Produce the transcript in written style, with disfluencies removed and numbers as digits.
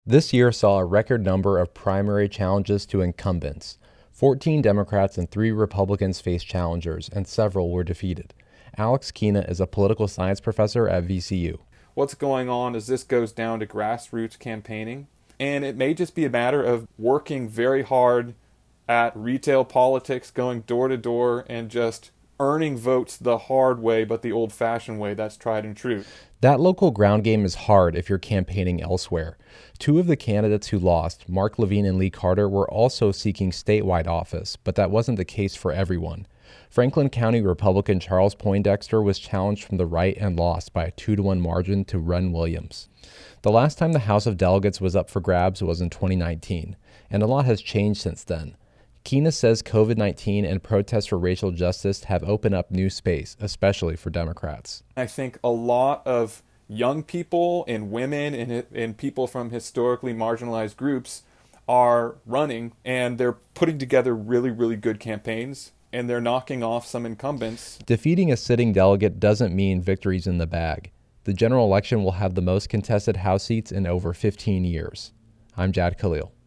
This year saw a record number of primary challenges to incumbents. 14 Democrats and 3 Republicans faced challengers, and several were defeated. Alex Kina is a political science professor at VCU. What's going on is this goes down to grassroots campaigning, and it may just be a matter of working very hard at retail politics, going door to door, and just earning votes the hard way, but the old-fashioned way that's tried and true. That local ground game is hard if you're campaigning elsewhere. 2 of the candidates who lost, Mark Levine and Lee Carter, were also seeking statewide office, but that wasn't the case for everyone. Franklin County Republican Charles Poindexter was challenged from the right and lost by a 2-1 margin to Ren Williams. The last time the House of Delegates was up for grabs was in 2019, and a lot has changed since then. Kina says COVID-19 and protests for racial justice have opened up new space, especially for Democrats. I think a lot of young people and women and people from historically marginalized groups are running, and they're putting together really, really good campaigns, and they're knocking off some incumbents. Defeating a sitting delegate doesn't mean victory's in the bag. The general election will have the most contested House seats in over 15 years. I'm Jad Khalil.